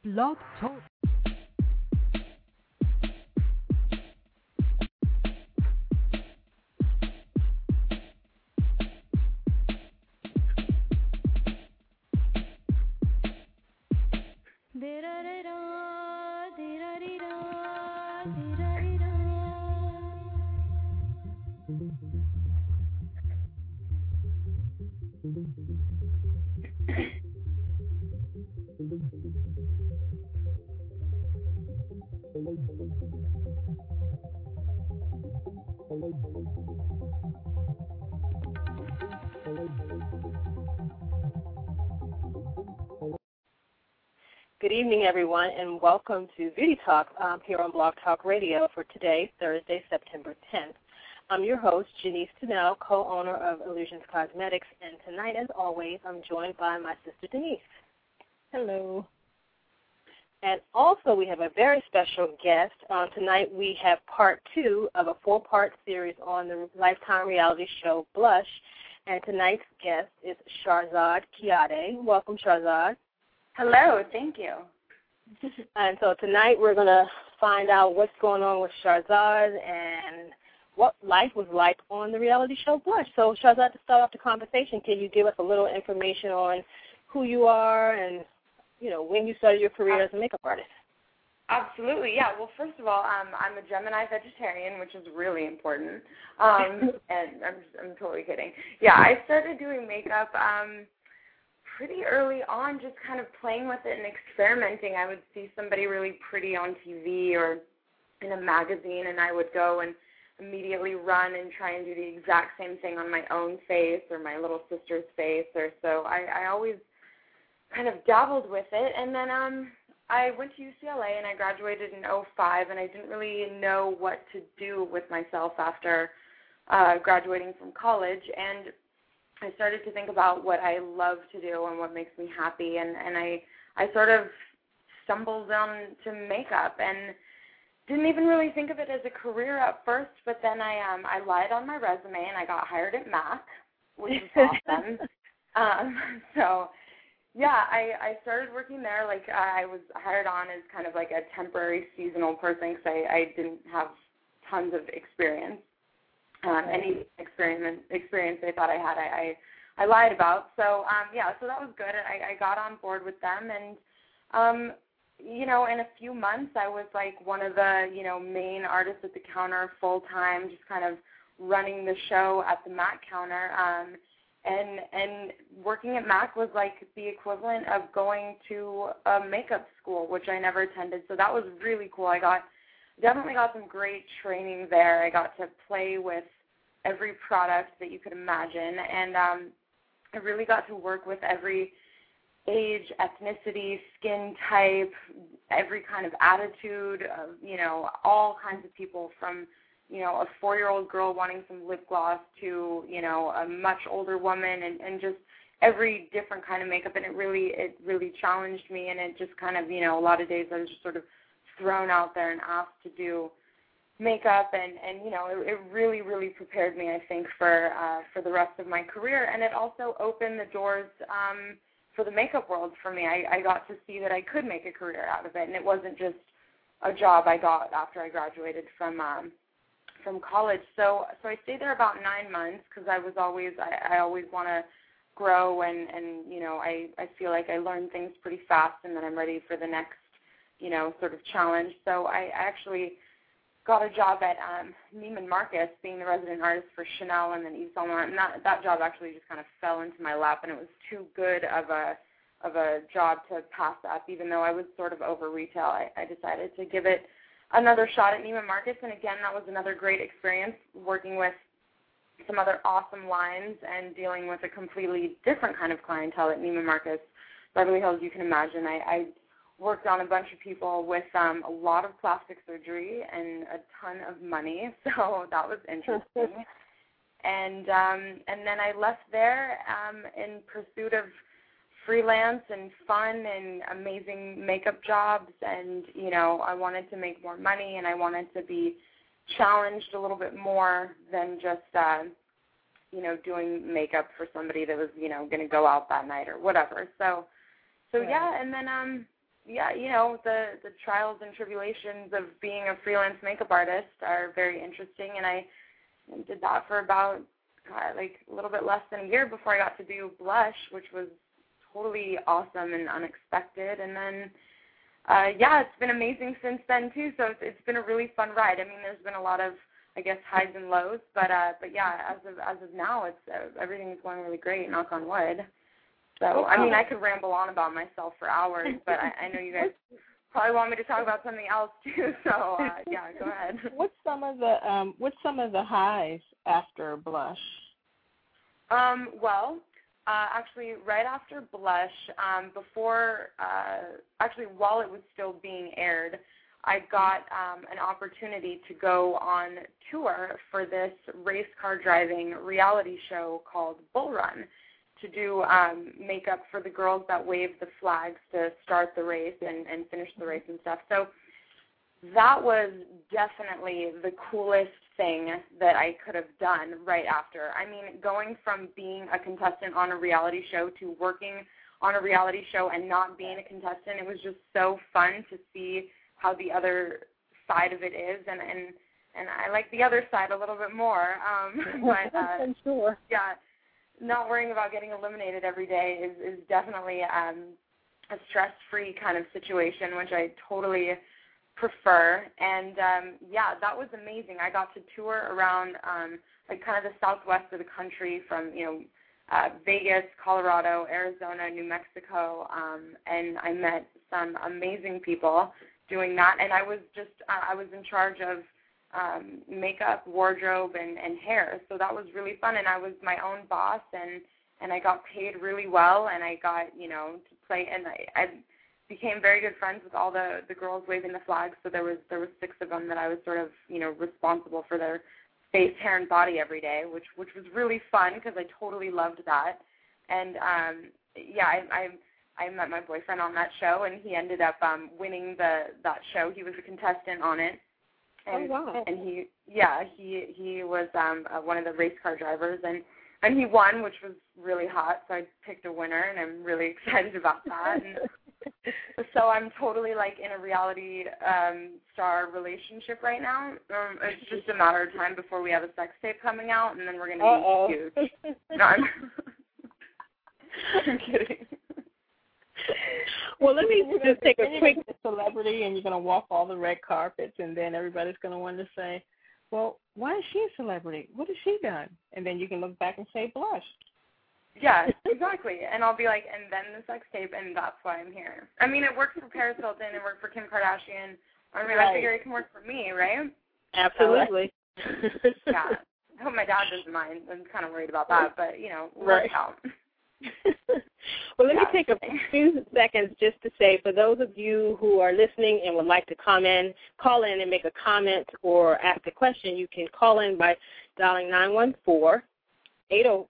Blog Talk. Good evening, everyone, and welcome to Beauty Talk here on Blog Talk Radio for today, Thursday, September 10th. I'm your host, Janice Tunnell, co-owner of Illusions Cosmetics, and tonight, as always, I'm joined by my sister, Denise. Hello. And also, we have a very special guest. Tonight, we have part 2 of a 4-part series on the Lifetime reality show, Blush, and tonight's guest is Shahrzad Kiadeh. Welcome, Shahrzad. Hello, thank you. And so tonight we're going to find out what's going on with Shahrzad and what life was like on the reality show Blush. So Shahrzad, to start off the conversation, can you give us a little information on who you are and, you know, when you started your career as a makeup artist? Absolutely, yeah. Well, first of all, I'm a Gemini vegetarian, which is really important. And I'm totally kidding. Yeah, I started doing makeup pretty early on, just kind of playing with it and experimenting. I would see somebody really pretty on TV or in a magazine, and I would go and immediately run and try and do the exact same thing on my own face or my little sister's face. Or so I always kind of dabbled with it. And then I went to UCLA, and I graduated in 2005, and I didn't really know what to do with myself after graduating from college. And I started to think about what I love to do and what makes me happy, and I sort of stumbled onto makeup and didn't even really think of it as a career at first, but then I lied on my resume and I got hired at MAC, which was awesome. So, yeah, I started working there. Like, I was hired on as kind of like a temporary seasonal person because I didn't have tons of experience. Any experience they thought I had, I lied about. So, so that was good. I got on board with them, and, in a few months, I was like one of the, main artists at the counter full-time, just kind of running the show at the MAC counter. And working at MAC was like the equivalent of going to a makeup school, which I never attended. So that was really cool. Definitely got some great training there. I got to play with every product that you could imagine, and I really got to work with every age, ethnicity, skin type, every kind of attitude, all kinds of people from, a 4-year-old girl wanting some lip gloss to, a much older woman, and just every different kind of makeup, and it really challenged me, and it just kind of, a lot of days I was just sort of thrown out there and asked to do makeup, and it really, really prepared me, I think, for the rest of my career, and it also opened the doors for the makeup world for me. I got to see that I could make a career out of it, and it wasn't just a job I got after I graduated from college. So I stayed there about 9 months because I always want to grow, and I feel like I learn things pretty fast, and then I'm ready for the next sort of challenge. So I actually got a job at Neiman Marcus, being the resident artist for Chanel and then Yves Saint Laurent, and that job actually just kind of fell into my lap, and it was too good of a job to pass up. Even though I was sort of over retail, I decided to give it another shot at Neiman Marcus, and again, that was another great experience, working with some other awesome lines and dealing with a completely different kind of clientele at Neiman Marcus. Beverly Hills, you can imagine. I worked on a bunch of people with a lot of plastic surgery and a ton of money, so that was interesting. And then I left there in pursuit of freelance and fun and amazing makeup jobs, and I wanted to make more money, and I wanted to be challenged a little bit more than just doing makeup for somebody that was going to go out that night or whatever. So yeah, and then yeah, the trials and tribulations of being a freelance makeup artist are very interesting, and I did that for about a little bit less than a year before I got to do blush, which was totally awesome and unexpected. And then, it's been amazing since then too. So it's been a really fun ride. I mean, there's been a lot of, I guess, highs and lows, but yeah, as of now, it's everything is going really great. Knock on wood. So I mean, I could ramble on about myself for hours, but I know you guys probably want me to talk about something else too. So yeah, go ahead. What's some of the highs after blush? Actually, right after blush, while it was still being aired, I got an opportunity to go on tour for this race car driving reality show called Bull Run, to do makeup for the girls that wave the flags to start the race and finish the race and stuff. So that was definitely the coolest thing that I could have done right after. I mean, going from being a contestant on a reality show to working on a reality show and not being a contestant, it was just so fun to see how the other side of it is, and I like the other side a little bit more. I'm sure. Yeah, not worrying about getting eliminated every day is definitely a stress-free kind of situation, which I totally prefer. And that was amazing. I got to tour around kind of the southwest of the country, from Vegas, Colorado, Arizona, New Mexico, and I met some amazing people doing that. And I was in charge of makeup, wardrobe, and hair, so that was really fun. And I was my own boss, and I got paid really well, and I got to play, and I became very good friends with all the girls waving the flags. So there was 6 of them that I was sort of responsible for their face, hair, and body every day, which was really fun because I totally loved that. And I met my boyfriend on that show, and he ended up winning that show. He was a contestant on it. And, oh, wow. And he was one of the race car drivers, and he won, which was really hot. So I picked a winner, and I'm really excited about that. And so I'm totally in a reality star relationship right now. It's just a matter of time before we have a sex tape coming out, and then we're going to be huge. No, I'm kidding. Well, let me just take a quick celebrity, and you're going to walk all the red carpets, and then everybody's going to want to say, well, why is she a celebrity? What has she done? And then you can look back and say, blush. Yeah, exactly. And I'll be like, and then the sex tape, and that's why I'm here. I mean, it worked for Paris Hilton, it worked for Kim Kardashian. I mean, right. I figure it can work for me, right? Absolutely. So, yeah. I hope my dad doesn't mind. I'm kind of worried about that, but, we'll work it out. Well, let me take a few seconds just to say, for those of you who are listening and would like to call in and make a comment or ask a question, you can call in by dialing 914-803-4398.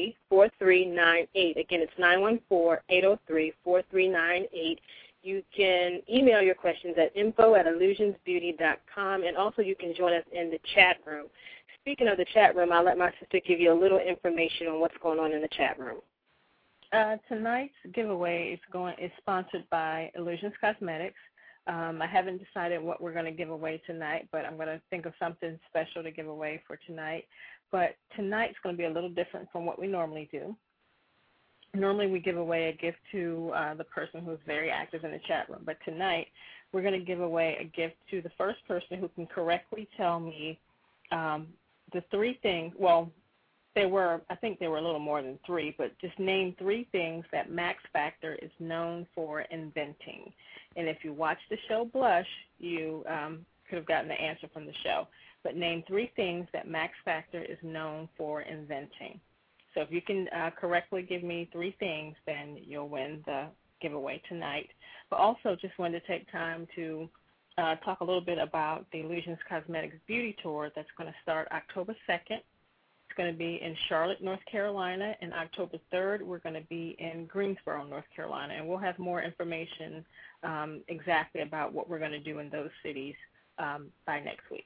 Again, it's 914-803-4398. You can email your questions at info@illusionsbeauty.com, and also you can join us in the chat room. Speaking of the chat room, I'll let my sister give you a little information on what's going on in the chat room. Tonight's giveaway is sponsored by Illusions Cosmetics. I haven't decided what we're going to give away tonight, but I'm going to think of something special to give away for tonight. But tonight's going to be a little different from what we normally do. Normally we give away a gift to the person who's very active in the chat room, but tonight we're going to give away a gift to the first person who can correctly tell me the 3 things. Well, I think there were a little more than 3, but just name 3 things that Max Factor is known for inventing. And if you watch the show Blush, you could have gotten the answer from the show. But name 3 things that Max Factor is known for inventing. So if you can correctly give me 3 things, then you'll win the giveaway tonight. But also just wanted to take time to talk a little bit about the Illusions Cosmetics Beauty Tour that's going to start October 2nd. It's going to be in Charlotte, North Carolina, and October 3rd we're going to be in Greensboro, North Carolina, and we'll have more information exactly about what we're going to do in those cities by next week.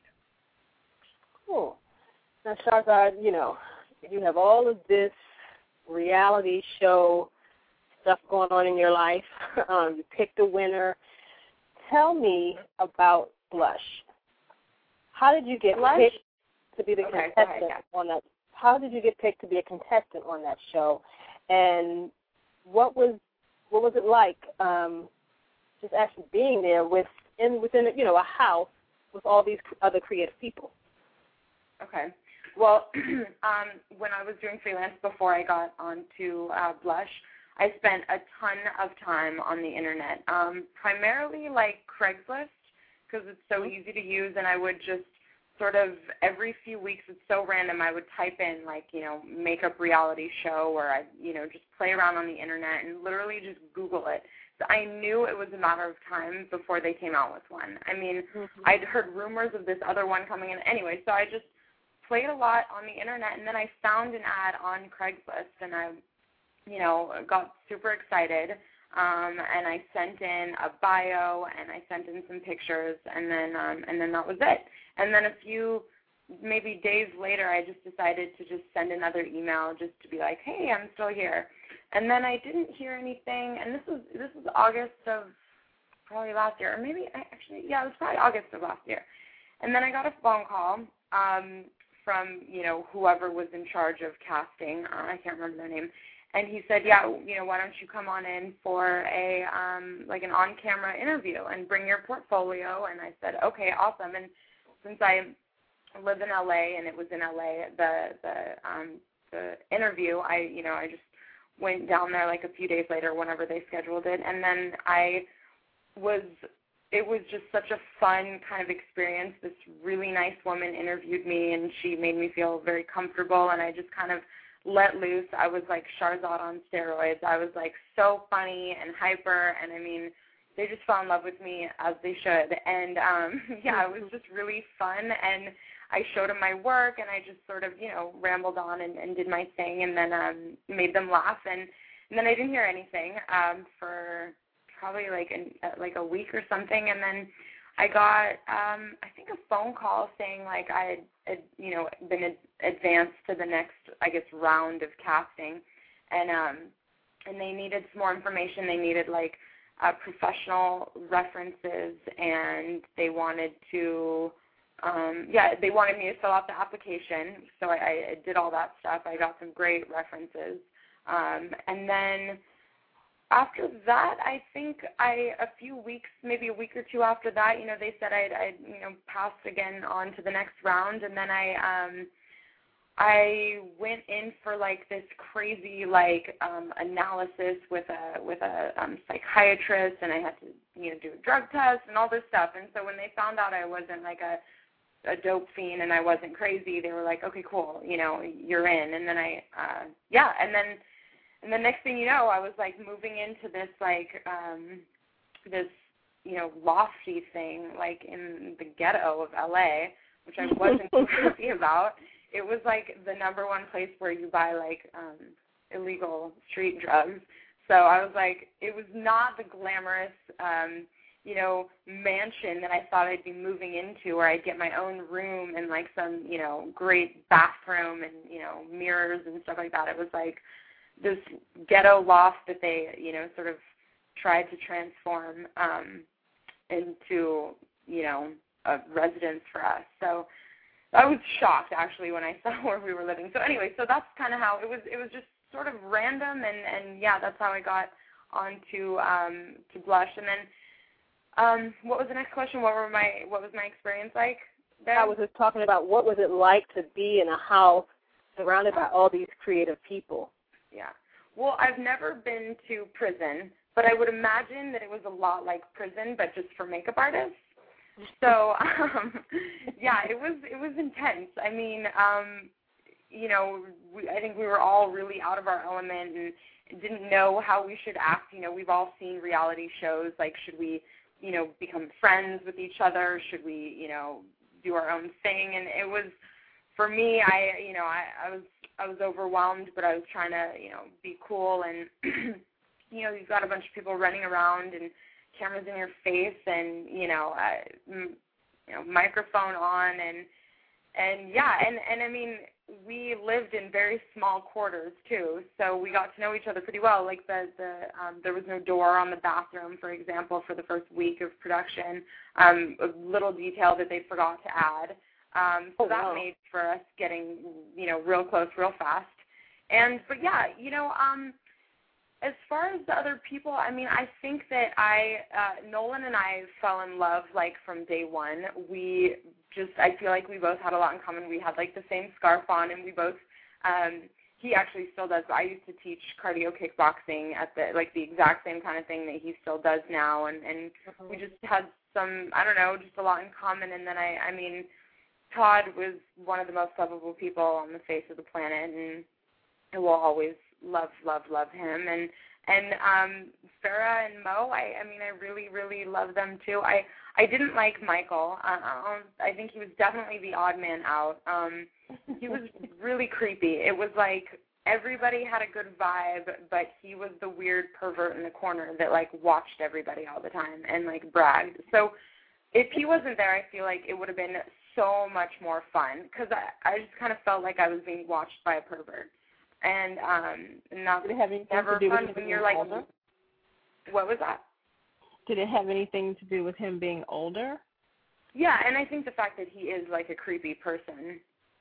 Cool. Now, Shahrzad, you have all of this reality show stuff going on in your life. You picked a winner. Tell me about Blush. How did you get picked to be the contestant on that? How did you get picked to be a contestant on that show? And what was it like just actually being there within a house with all these other creative people? Okay. Well, when I was doing freelance before I got onto Blush, I spent a ton of time on the Internet, primarily like Craigslist, because it's so easy to use, and I would just sort of every few weeks, it's so random, I would type in makeup reality show, or I just play around on the Internet and literally just Google it. So I knew it was a matter of time before they came out with one. I mean, I'd heard rumors of this other one coming in anyway, so I just played a lot on the Internet, and then I found an ad on Craigslist, and I got super excited, and I sent in a bio, and I sent in some pictures, and then that was it. And then a few maybe days later, I just decided to just send another email just to be like, hey, I'm still here. And then I didn't hear anything, and this was August of probably last year, or maybe it was probably August of last year. And then I got a phone call from whoever was in charge of casting. I can't remember their name. And he said, why don't you come on in for a an on-camera interview and bring your portfolio? And I said, okay, awesome. And since I live in LA and it was in LA, the interview, I just went down there like a few days later whenever they scheduled it. And then it was just such a fun kind of experience. This really nice woman interviewed me, and she made me feel very comfortable, and I just kind of let loose. I was like Charzad on steroids. I was like so funny and hyper, and I mean, they just fell in love with me as they should. And it was just really fun, and I showed them my work, and I just sort of, rambled on and did my thing, and then made them laugh, and then I didn't hear anything for probably like a week or something, and then I got I think a phone call saying like I had been advanced to the next, I guess, round of casting, and they needed some more information. They needed professional references, and they wanted to they wanted me to fill out the application, so I did all that stuff. I got some great references, and then after that, I think a few weeks, maybe a week or two after that, they said I'd passed again on to the next round, and then I went in for this crazy analysis with a psychiatrist, and I had to do a drug test and all this stuff. And so when they found out I wasn't a dope fiend and I wasn't crazy, they were like, okay, cool, you're in. And then And the next thing you know, I was moving into this this lofty thing in the ghetto of LA, which I wasn't happy about. It was the number one place where you buy illegal street drugs. So I was it was not the glamorous mansion that I thought I'd be moving into, where I'd get my own room and some great bathroom and mirrors and stuff like that. It was this ghetto loft that they, sort of tried to transform into, a residence for us. So I was shocked, actually, when I saw where we were living. So anyway, so that's kind of how it was. It was just sort of random, and that's how I got onto to Blush. And then, what was the next question? What was my experience like there? I was just talking about what was it like to be in a house surrounded by all these creative people. Yeah. Well, I've never been to prison, but I would imagine that it was a lot like prison, but just for makeup artists. So, it was intense. I mean, I think we were all really out of our element and didn't know how we should act. We've all seen reality shows. Should we, become friends with each other? Should we, do our own thing? And it was, for me, I was overwhelmed, but I was trying to, be cool. And, you've got a bunch of people running around and cameras in your face and, microphone on and I mean, we lived in very small quarters too, so we got to know each other pretty well. Like there was no door on the bathroom, for example, for the first week of production. A little detail that they forgot to add. So that made for us getting, real close, real fast. But yeah, as far as the other people, I mean, I think that Nolan and I fell in love, like, from day one. I feel like we both had a lot in common. We had, like, the same scarf on, and we both, he actually still does. I used to teach cardio kickboxing at the exact same kind of thing that he still does now, and we just had some, I don't know, just a lot in common. And then, I mean, Todd was one of the most lovable people on the face of the planet, and I will always love him. And Farrah and Mo, I mean, I really, really love them too. I didn't like Michael. I think he was definitely the odd man out. He was really creepy. It was like everybody had a good vibe, but he was the weird pervert in the corner that, like, watched everybody all the time and, like, bragged. So if he wasn't there, I feel like it would have been so much more fun, because I just kind of felt like I was being watched by a pervert. And not Did it have anything never to do fun with when you're like, older? What was that? Did it have anything to do with him being older? Yeah, and I think the fact that he is, like, a creepy person.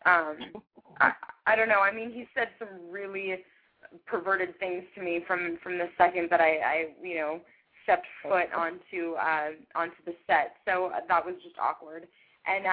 I don't know. I mean, he said some really perverted things to me from the second that I stepped foot onto the set. So that was just awkward. And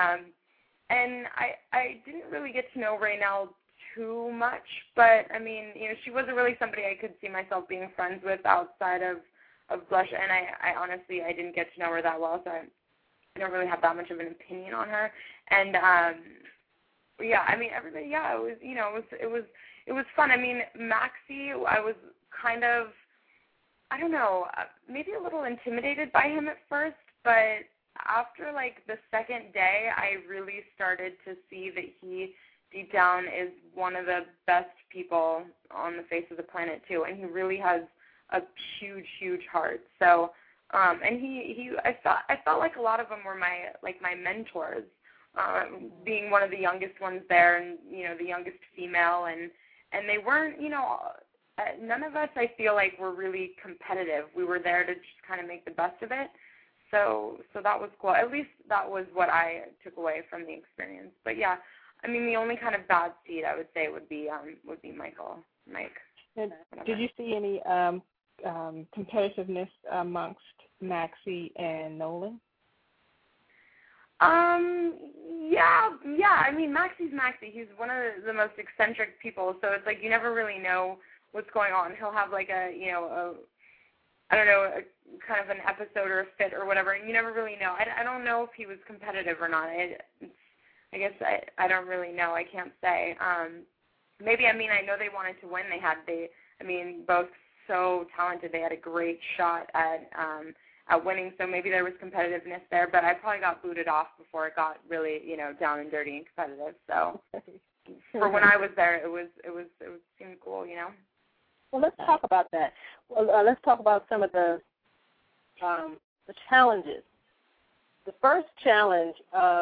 I didn't really get to know Raynell too much, but I mean, she wasn't really somebody I could see myself being friends with outside of Blush, and I honestly didn't get to know her that well, so I don't really have that much of an opinion on her. And yeah, I mean, everybody, yeah, it was fun. I mean, Maxie, I was kind of, I don't know, maybe a little intimidated by him at first, but after, like, the second day, I really started to see that he, deep down, is one of the best people on the face of the planet, too, and he really has a huge, huge heart. So, and I felt like a lot of them were my mentors, being one of the youngest ones there, and, the youngest female, and they weren't, none of us, I feel like, were really competitive. We were there to just kind of make the best of it. So that was cool. At least that was what I took away from the experience. But yeah, I mean, the only kind of bad seed I would say would be Mike. And did you see any competitiveness amongst Maxie and Nolan? Yeah. I mean, Maxie's Maxie. He's one of the most eccentric people. So it's like you never really know what's going on. He'll have like a kind of an episode or a fit or whatever, and you never really know. I don't know if he was competitive or not. I guess I don't really know. I can't say. Maybe, I mean, I know they wanted to win. Both so talented. They had a great shot at winning, so maybe there was competitiveness there, but I probably got booted off before it got really, down and dirty and competitive. So for when I was there, it seemed cool, Well, let's talk about that. Well, let's talk about some of the challenges. The first challenge,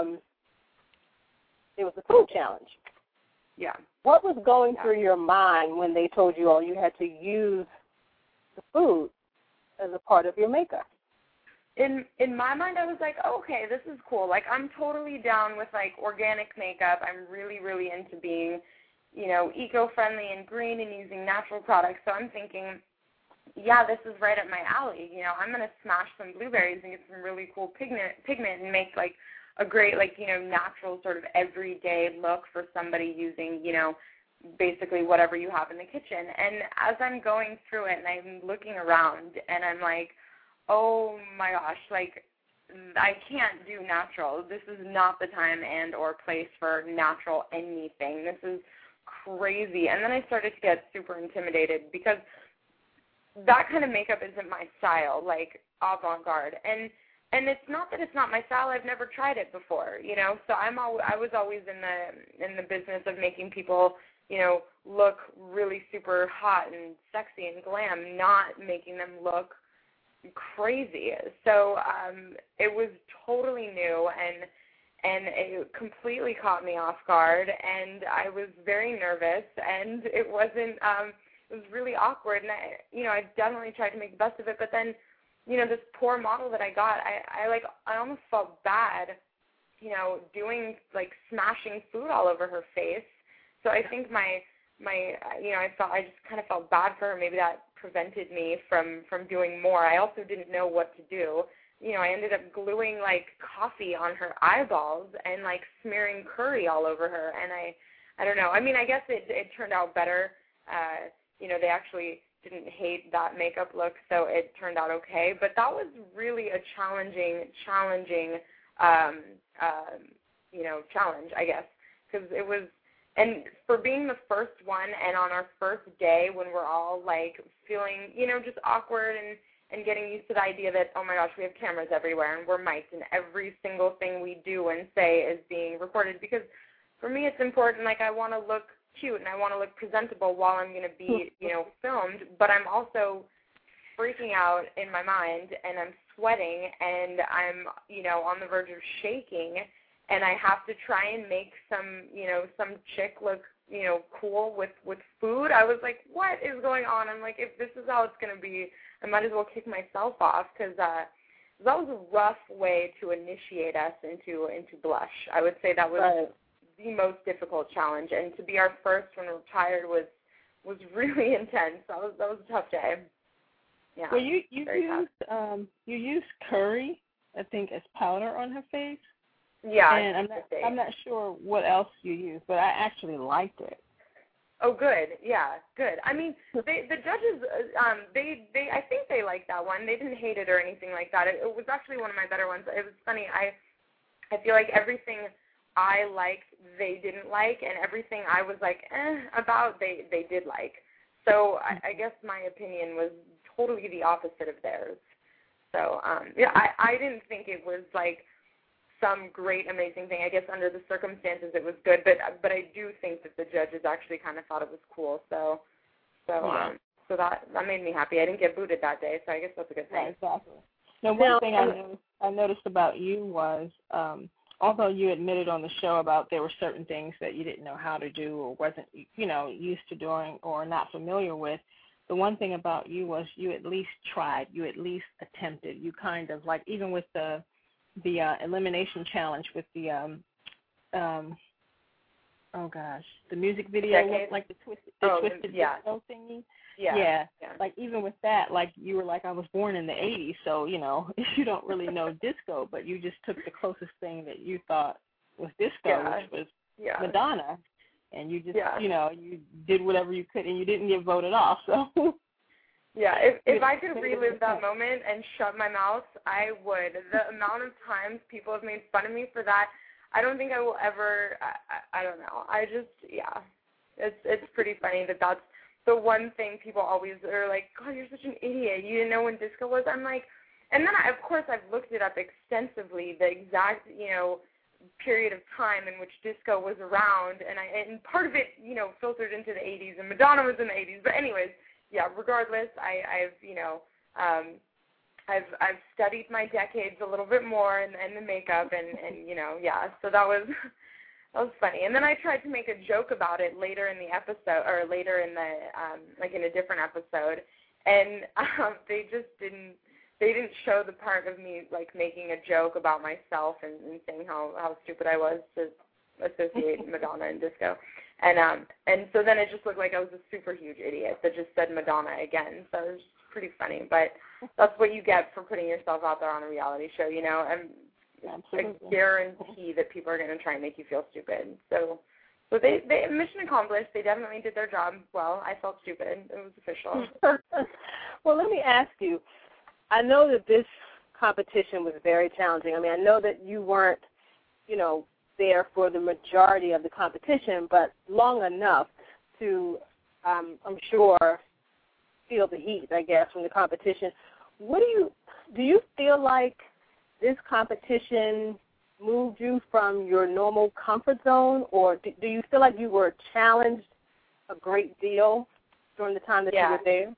it was the food challenge. Yeah. What was going through your mind when they told you, you had to use the food as a part of your makeup? In my mind, I was like, okay, this is cool. Like, I'm totally down with, like, organic makeup. I'm really, really into being, eco-friendly and green and using natural products. So I'm thinking, yeah, this is right up my alley. I'm going to smash some blueberries and get some really cool pigment and make, like, a great, like, natural sort of everyday look for somebody using, basically whatever you have in the kitchen. And as I'm going through it and I'm looking around and I'm like, oh my gosh, like, I can't do natural. This is not the time and or place for natural anything. This is crazy. And then I started to get super intimidated because that kind of makeup isn't my style, like avant-garde. And it's not that it's not my style. I've never tried it before, So I was always in the business of making people, look really super hot and sexy and glam, not making them look crazy. So it was totally new, and it completely caught me off guard, and I was very nervous, and it wasn't, it was really awkward, and I definitely tried to make the best of it, but then, this poor model that I got, I almost felt bad, doing, smashing food all over her face. So I think I just kind of felt bad for her. Maybe that prevented me from doing more. I also didn't know what to do. I ended up gluing, coffee on her eyeballs and, smearing curry all over her. And I don't know. I mean, I guess it turned out better. They actually didn't hate that makeup look, so it turned out okay. But that was really a challenging challenge, I guess, because it was, and for being the first one and on our first day when we're all, feeling, just awkward and getting used to the idea that, oh, my gosh, we have cameras everywhere and we're mic'd and every single thing we do and say is being recorded, because for me it's important, I want to look cute and I want to look presentable while I'm going to be, filmed, but I'm also freaking out in my mind and I'm sweating and I'm, on the verge of shaking, and I have to try and make some chick look, cool with food. I was like, what is going on? I'm like, if this is how it's going to be, I might as well kick myself off, because that was a rough way to initiate us into blush. I would say that was the most difficult challenge, and to be our first when we're tired was really intense. That was a tough day. Yeah. Well, you used curry, I think, as powder on her face. Yeah. And I'm not sure what else you used, but I actually liked it. Oh, good. Yeah, good. I mean, the judges, I think they liked that one. They didn't hate it or anything like that. It was actually one of my better ones. It was funny. I feel like everything I liked, they didn't like, and everything I was like, about, they did like. So I guess my opinion was totally the opposite of theirs. So, I didn't think it was some great, amazing thing. I guess under the circumstances it was good, but I do think that the judges actually kind of thought it was cool. So that made me happy. I didn't get booted that day, so I guess that's a good thing. Right, exactly. Now, one thing I noticed about you was, although you admitted on the show about there were certain things that you didn't know how to do or wasn't, used to doing or not familiar with, the one thing about you was you at least tried, you at least attempted. You kind of even with the elimination challenge with the the music video with the twisted disco thingy. Yeah. Even with that, you were I was born in the 80s, so if you don't really know disco, but you just took the closest thing that you thought was disco, which was Madonna, and you just you did whatever you could, and you didn't get voted off. So yeah, if I could relive that moment and shut my mouth, I would. The amount of times people have made fun of me for that, I don't think I will ever. I don't know. It's pretty funny that's the one thing people always are like, God, you're such an idiot. You didn't know when disco was. I'm like, and then of course I've looked it up extensively, the exact period of time in which disco was around, and part of it filtered into the 80s, and Madonna was in the 80s. But anyways. Yeah, regardless, I've studied my decades a little bit more and the makeup and so that was funny. And then I tried to make a joke about it later in the episode, or later in the in a different episode, and they didn't show the part of me making a joke about myself and saying how stupid I was to associate Madonna and disco. And so then it just looked like I was a super huge idiot that just said Madonna again. So it was pretty funny. But that's what you get for putting yourself out there on a reality show, and Absolutely. I guarantee that people are going to try and make you feel stupid. So they mission accomplished. They definitely did their job well. I felt stupid. It was official. Well, let me ask you. I know that this competition was very challenging. I mean, I know that you weren't, there for the majority of the competition, but long enough to, I'm sure, feel the heat, I guess, from the competition. What do you feel like this competition moved you from your normal comfort zone, or do you feel like you were challenged a great deal during the time that you were there?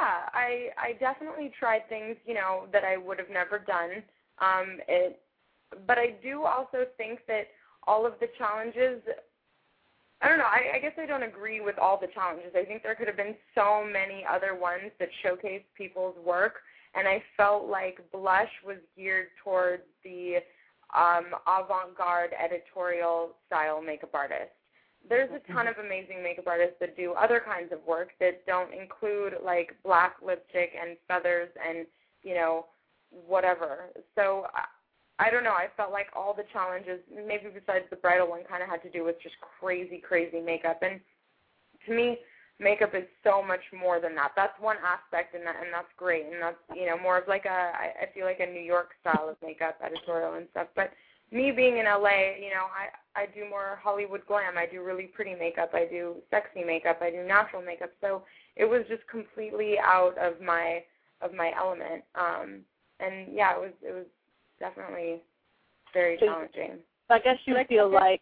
I definitely tried things, that I would have never done. but I do also think that all of the challenges, I don't know, I guess I don't agree with all the challenges. I think there could have been so many other ones that showcased people's work, and I felt like Blush was geared towards the avant-garde editorial style makeup artist. There's a ton of amazing makeup artists that do other kinds of work that don't include, like, black lipstick and feathers and, you know, whatever. So I don't know. I felt like all the challenges, maybe besides the bridal one, kind of had to do with just crazy, crazy makeup. And to me, makeup is so much more than that. That's one aspect, and that's great. And that's, you know, more of like I feel like a New York style of makeup, editorial and stuff. But me being in LA, you know, I do more Hollywood glam. I do really pretty makeup. I do sexy makeup. I do natural makeup. So it was just completely out of my element. And yeah, it was definitely very challenging. So I guess you feel like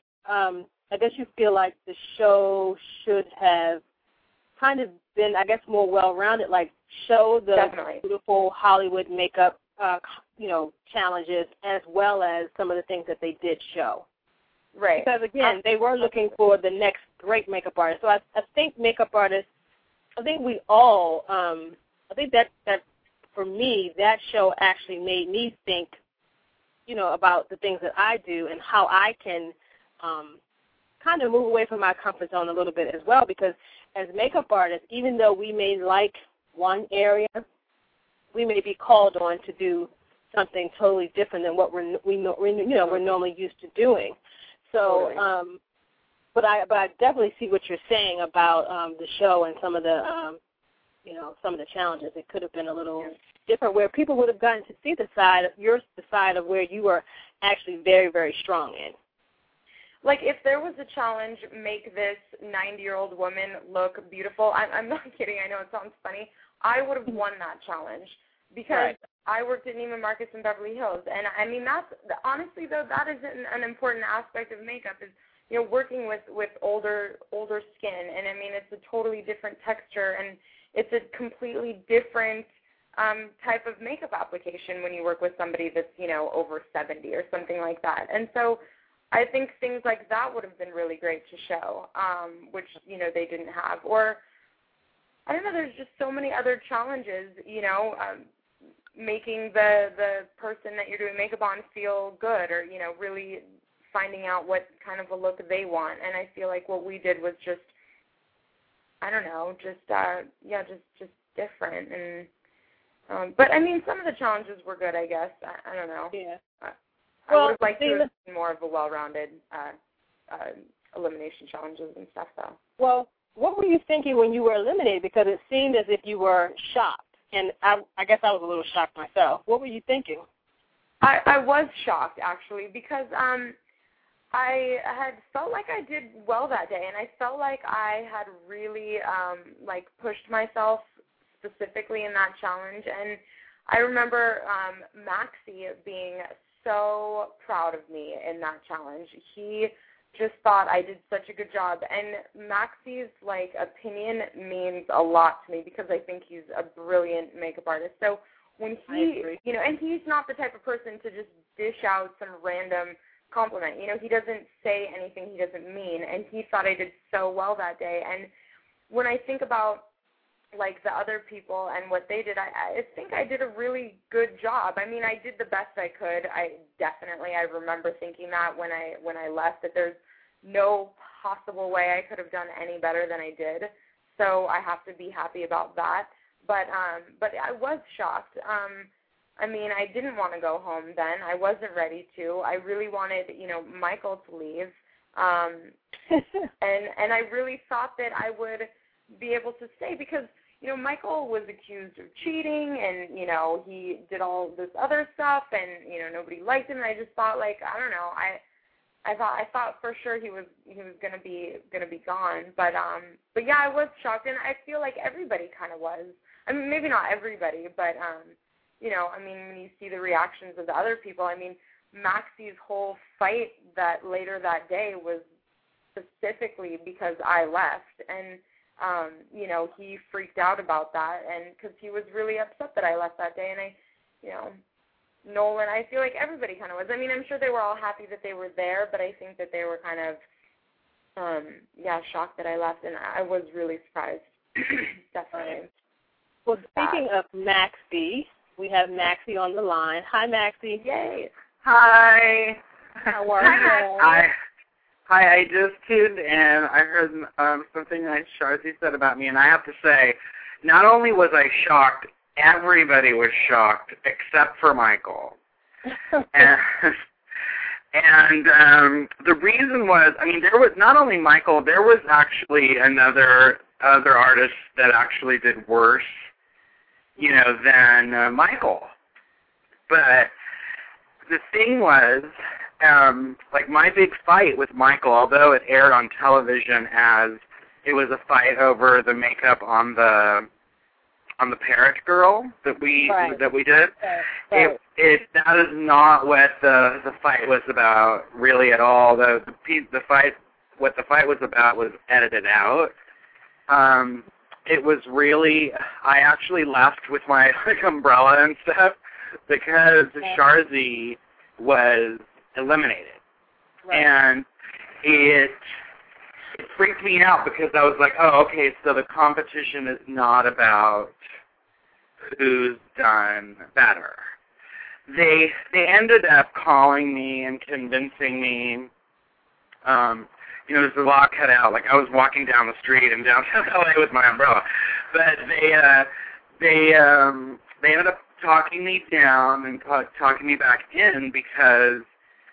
the show should have kind of been, I guess, more well-rounded, like show the beautiful Hollywood makeup, you know, challenges as well as some of the things that they did show. Right. Because, again, they were looking for the next great makeup artist. So I think makeup artists, I think we all, I think that for me, that show actually made me think, you know, about the things that I do and how I can kind of move away from my comfort zone a little bit as well, because as makeup artists, even though we may like one area, we may be called on to do something totally different than what we're normally used to doing. So, but I definitely see what you're saying about the show and some of the some of the challenges. It could have been a little different, where people would have gotten to see the side of where you were actually very, very strong in. Like, if there was a challenge, make this 90-year-old woman look beautiful, I'm not kidding, I know it sounds funny, I would have won that challenge, because I worked at Neiman Marcus in Beverly Hills, and I mean, that's, honestly though, that is an important aspect of makeup, is, you know, working with older skin, and I mean, it's a totally different texture, and it's a completely different type of makeup application when you work with somebody that's, you know, over 70 or something like that. And so I think things like that would have been really great to show, which, you know, they didn't have. Or, I don't know, there's just so many other challenges, you know, making the person that you're doing makeup on feel good, or, you know, really finding out what kind of a look they want. And I feel like what we did was just, I don't know, just different. And but I mean, some of the challenges were good, I guess. I don't know. Yeah. I would have liked to have seen more of a well-rounded elimination challenges and stuff, though. Well, what were you thinking when you were eliminated? Because it seemed as if you were shocked, and I guess I was a little shocked myself. What were you thinking? I was shocked, actually, because I had felt like I did well that day, and I felt like I had really pushed myself specifically in that challenge. And I remember Maxie being so proud of me in that challenge. He just thought I did such a good job, and Maxie's opinion means a lot to me, because I think he's a brilliant makeup artist. So when he, you know, and he's not the type of person to just dish out some random compliment. You know, he doesn't say anything he doesn't mean, and he thought I did so well that day. And when I think about the other people and what they did, I think I did a really good job. I mean, I did the best I could. I remember thinking that when I left, that there's no possible way I could have done any better than I did. So I have to be happy about that. But I was shocked. I mean, I didn't want to go home then. I wasn't ready to. I really wanted, you know, Michael to leave. And I really thought that I would be able to stay, because, you know, Michael was accused of cheating, and, you know, he did all this other stuff, and, you know, nobody liked him. And I just thought, I don't know, I thought for sure he was gonna be gone. But yeah, I was shocked, and I feel like everybody kind of was. I mean, maybe not everybody, but you know, I mean, when you see the reactions of the other people, I mean, Maxie's whole fight that later that day was specifically because I left, and you know, he freaked out about that, and because he was really upset that I left that day, and Nolan. I feel like everybody kind of was. I mean, I'm sure they were all happy that they were there, but I think that they were kind of, shocked that I left, and I was really surprised. Definitely. Well, speaking of Maxie, we have Maxie on the line. Hi, Maxie. Yay. Hi. How are you? Hi, I just tuned in. I heard something nice Sharzy said about me, and I have to say, not only was I shocked, everybody was shocked except for Michael. And the reason was, I mean, there was not only Michael, there was actually other artists that actually did worse, than Michael. But the thing was, my big fight with Michael, although it aired on television as it was a fight over the makeup on the Parrot Girl that we did. Right. That is not what the fight was about really at all. What the fight was about was edited out. It was really, I actually left with my umbrella and stuff because Sharzy was eliminated. Right. And it freaked me out because I was like, oh, okay, so the competition is not about who's done better. They ended up calling me and convincing me, there's a lot cut out. Like I was walking down the street in downtown LA with my umbrella, but they ended up talking me down and talking me back in because,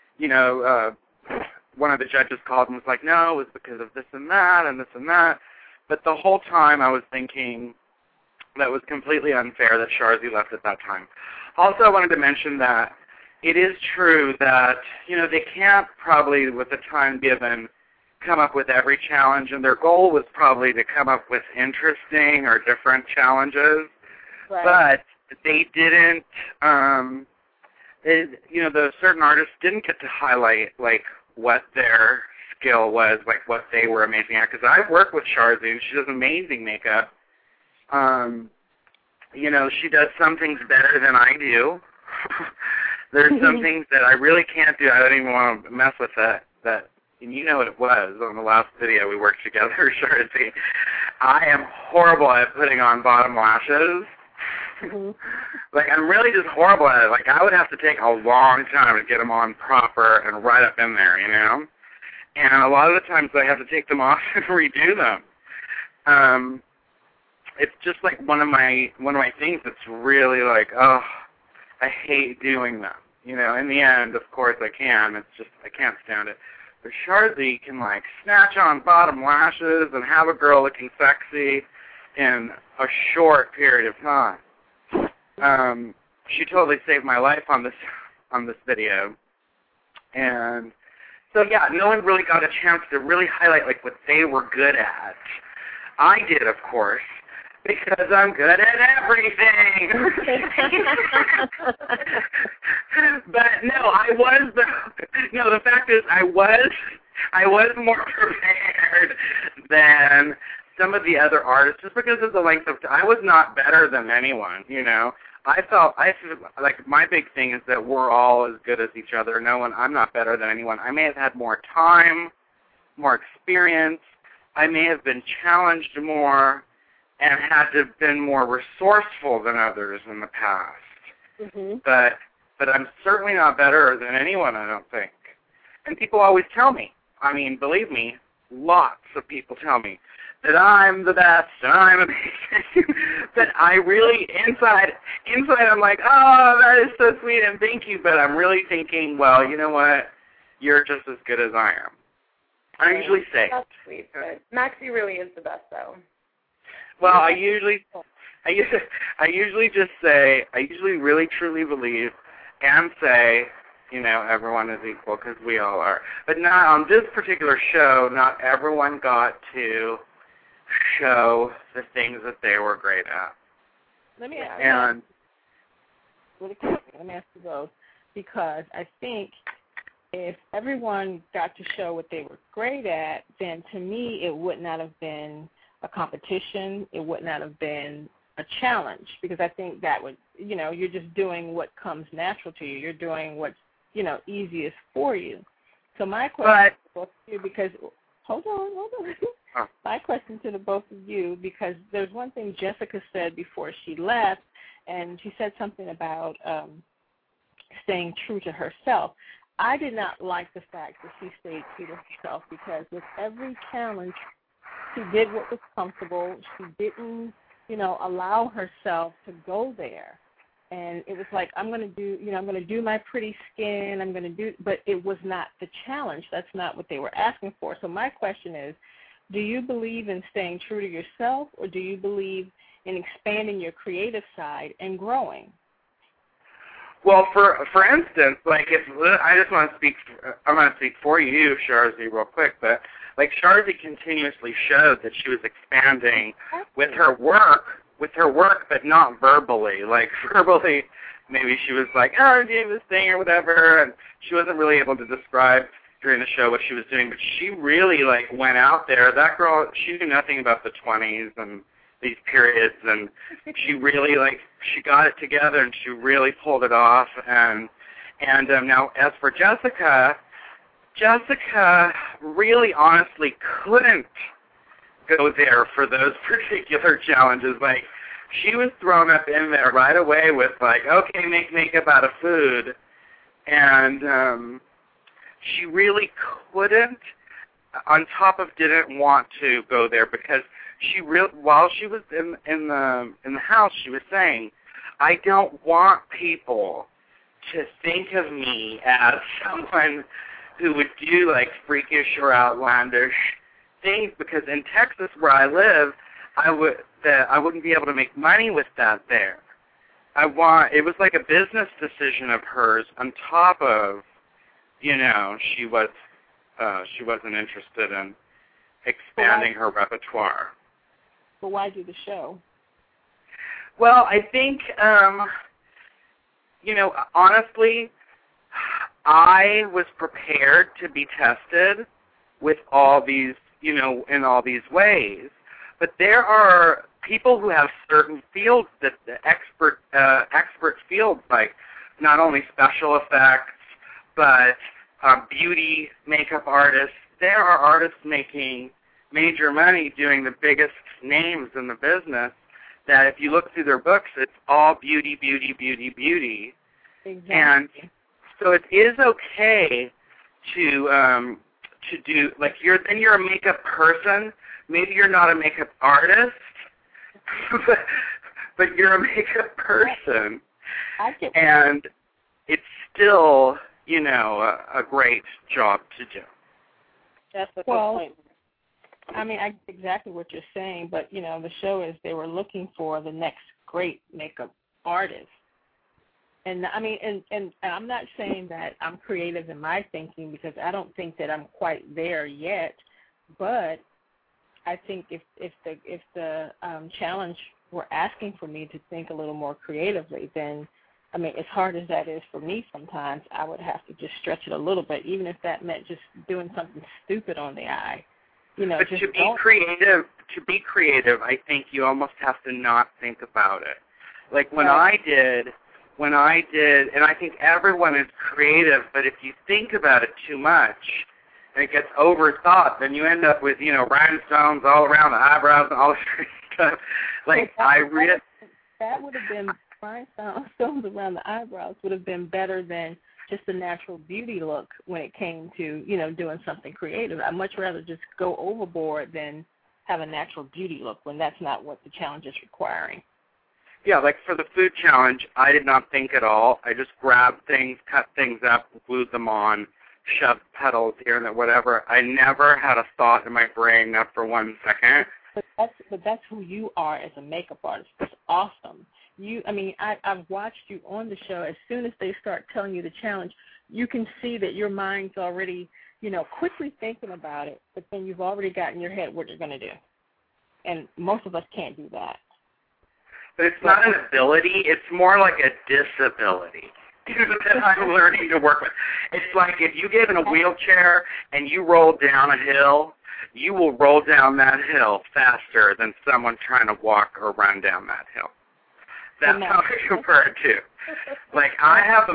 one of the judges called and was like, no, it was because of this and that and this and that. But the whole time I was thinking that was completely unfair that Sharzy left at that time. Also, I wanted to mention that it is true that, they can't probably, with the time given, come up with every challenge, and their goal was probably to come up with interesting or different challenges. Right. But they didn't, the certain artists didn't get to highlight, what their skill was, what they were amazing at. Because I've worked with Sharzy, and she does amazing makeup. She does some things better than I do. There's some things that I really can't do. I don't even want to mess with that. And you know what it was on the last video we worked together, Sharzy. I am horrible at putting on bottom lashes. Mm-hmm. I'm really just horrible at it. I would have to take a long time to get them on proper and right up in there, And a lot of the times I have to take them off and redo them. It's just one of my things that's really I hate doing them. In the end, of course I can. It's just I can't stand it. But Sharzy can snatch on bottom lashes and have a girl looking sexy in a short period of time. She totally saved my life on this video. And so yeah, no one really got a chance to really highlight what they were good at. I did, of course, because I'm good at everything. But the fact is I was more prepared than some of the other artists just because of the length of time. I was not better than anyone, I feel like my big thing is that we're all as good as each other. I'm not better than anyone. I may have had more time, more experience. I may have been challenged more and had to have been more resourceful than others in the past. Mm-hmm. But I'm certainly not better than anyone, I don't think. And people always tell me, believe me, lots of people tell me that I'm the best and I'm amazing. But I really, inside I'm like, oh, that is so sweet and thank you. But I'm really thinking, well, you know what? You're just as good as I am. I usually say. That's sweet, but Maxie really is the best, though. Well, I usually just say, I usually really truly believe and say, everyone is equal because we all are. But not on this particular show, not everyone got to show the things that they were great at. Let me ask really quick. Let me ask you those, because I think if everyone got to show what they were great at, then to me it would not have been a competition. It would not have been a challenge, because I think that would, you're just doing what comes natural to you. You're doing what's, easiest for you. So my question to both of you, because, hold on. My question to the both of you, because there's one thing Jessica said before she left, and she said something about staying true to herself. I did not like the fact that she stayed true to herself, because with every challenge, she did what was comfortable. She didn't, allow herself to go there. And it was like, I'm going to do my pretty skin. But it was not the challenge. That's not what they were asking for. So my question is, do you believe in staying true to yourself, or do you believe in expanding your creative side and growing? Well, for instance, like I just want to speak, I'm going to speak for you, Sharzy, real quick, but like Sharzy continuously showed that she was expanding with her work, but not verbally. Like verbally, maybe she was like, oh, I'm doing this thing or whatever, and she wasn't really able to describe during the show what she was doing, but she really like went out there. That girl, she knew nothing about the 20s and these periods, and she really she got it together, and she really pulled it off. And now as for Jessica really honestly couldn't go there for those particular challenges. Like, she was thrown up in there right away with like, okay, make makeup out of food, and she really couldn't, on top of didn't want to go there, because while she was in the house, she was saying, I don't want people to think of me as someone who would do like freakish or outlandish things, because in Texas where I live, I wouldn't be able to make money with that there. It was like a business decision of hers, on top of, she wasn't interested in expanding her repertoire. But why do the show? Well, I think, honestly, I was prepared to be tested with all these, in all these ways. But there are people who have certain fields that the expert fields, like not only special effects, but beauty, makeup artists. There are artists making major money doing the biggest names in the business, that if you look through their books, it's all beauty, beauty, beauty, beauty. Exactly. And so it is okay to do, like, you're a makeup person. Maybe you're not a makeup artist, but you're a makeup person. And it's still, a great job to do. That's a good point. I mean, I get exactly what you're saying, but, the show is they were looking for the next great makeup artist. And, I mean, and I'm not saying that I'm creative in my thinking, because I don't think that I'm quite there yet, but I think if the challenge were asking for me to think a little more creatively, then, I mean, as hard as that is for me sometimes, I would have to just stretch it a little bit, even if that meant just doing something stupid on the eye. But just to be creative, I think you almost have to not think about it. Like when I did, and I think everyone is creative, but if you think about it too much and it gets overthought, then you end up with, rhinestones all around the eyebrows and all this stuff. Like, that would have been, rhinestones around the eyebrows would have been better than just the natural beauty look when it came to, doing something creative. I'd much rather just go overboard than have a natural beauty look when that's not what the challenge is requiring. Yeah, like for the food challenge, I did not think at all. I just grabbed things, cut things up, glued them on, shoved petals here and there, whatever. I never had a thought in my brain, not for 1 second. But that's who you are as a makeup artist. That's awesome. I've watched you on the show. As soon as they start telling you the challenge, you can see that your mind's already, quickly thinking about it, but then you've already got in your head what you're going to do. And most of us can't do that. But it's not an ability. It's more like a disability. that I'm learning to work with. It's like if you get in a wheelchair and you roll down a hill, you will roll down that hill faster than someone trying to walk or run down that hill. That's how I compare it to. Like I'm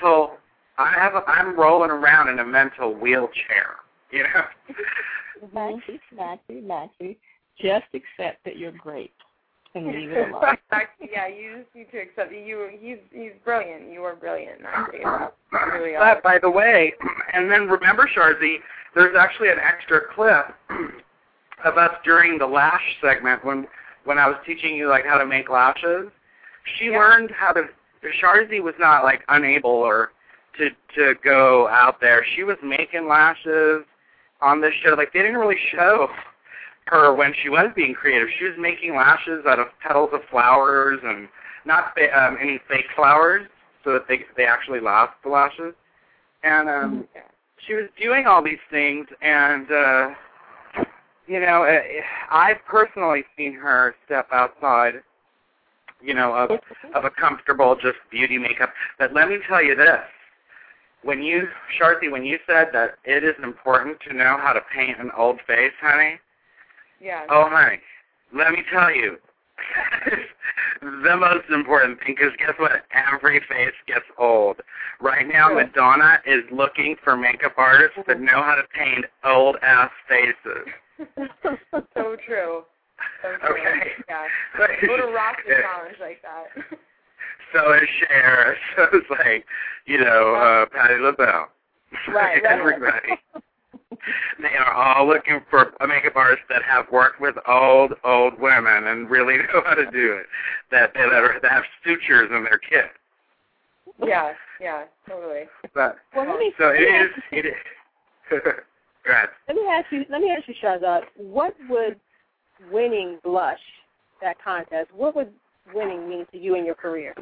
rolling around in a mental wheelchair, you know? Maxie. Just accept that you're great and leave it alone. Yeah, you just need to accept it. He's brilliant. You are brilliant. Really but by the way, and then remember, Sharzy, there's actually an extra clip of us during the lash segment when I was teaching you like how to make lashes. She learned how to. Sharzy was not like unable or to go out there. She was making lashes on this show. Like they didn't really show her when she was being creative. She was making lashes out of petals of flowers and not any fake flowers, so that they actually last the lashes. And she was doing all these things, and you know, I've personally seen her step outside, you know, of a comfortable just beauty makeup. But let me tell you this. Sharzy, when you said that it is important to know how to paint an old face, honey. Yeah. Oh, honey, let me tell you, the most important thing, because guess what? Every face gets old. Right now, Madonna is looking for makeup artists that know how to paint old-ass faces. So true. Okay. Yeah. Go to Rocky Challenge like that. So is Cher. So is like, you know, Patti LaBelle. Right. Everybody. They are all looking for a makeup artist that have worked with old women and really know how to do it. That have sutures in their kit. Yeah, totally. But Well, it is. Go ahead. Let me ask you, Shahzad, what would winning Blush, that contest, what would winning mean to you in your career?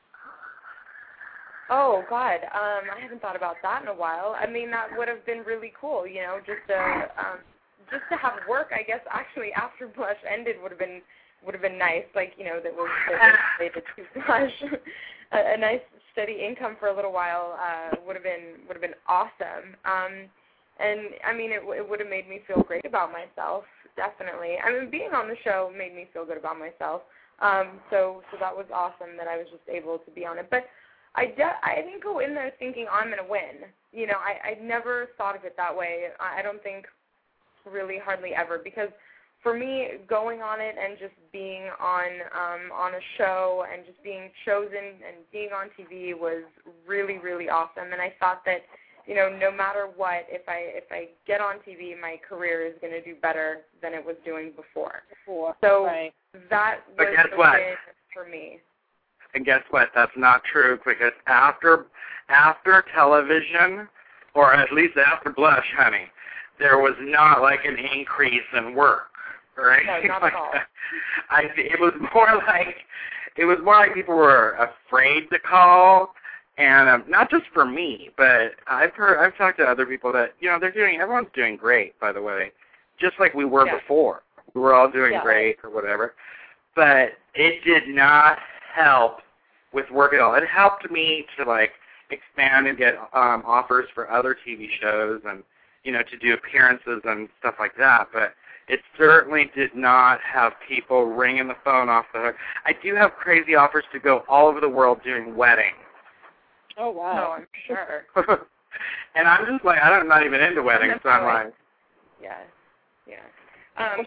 Oh, God, I haven't thought about that in a while. I mean, that would have been really cool, you know, just to have work, I guess, actually, after Blush ended would have been nice, like, you know, that was related to Blush. A nice, steady income for a little while would have been awesome. And, I mean, it would have made me feel great about myself, definitely. I mean, being on the show made me feel good about myself. So that was awesome that I was just able to be on it. But I didn't go in there thinking I'm going to win. You know, I never thought of it that way. I don't think really hardly ever, because for me, going on it and just being on a show and just being chosen and being on TV was really, really awesome. And I thought that, you know, no matter what, if I get on TV, my career is going to do better than it was doing before. So that was the win for me. And guess what? That's not true, because after television, or at least after Blush, honey, there was not like an increase in work, right? No, not at all. It was more like people were afraid to call, and not just for me, but I've talked to other people that, you know, everyone's doing great, by the way, just like we were before. We were all doing great or whatever, but it did not help with work at all. It helped me to like expand and get offers for other TV shows and, you know, to do appearances and stuff like that, but it certainly did not have people ringing the phone off the hook. I do have crazy offers to go all over the world doing weddings. Oh, wow. No, I'm sure. And I'm just like, I'm not even into weddings, so I'm like... Yeah. I'm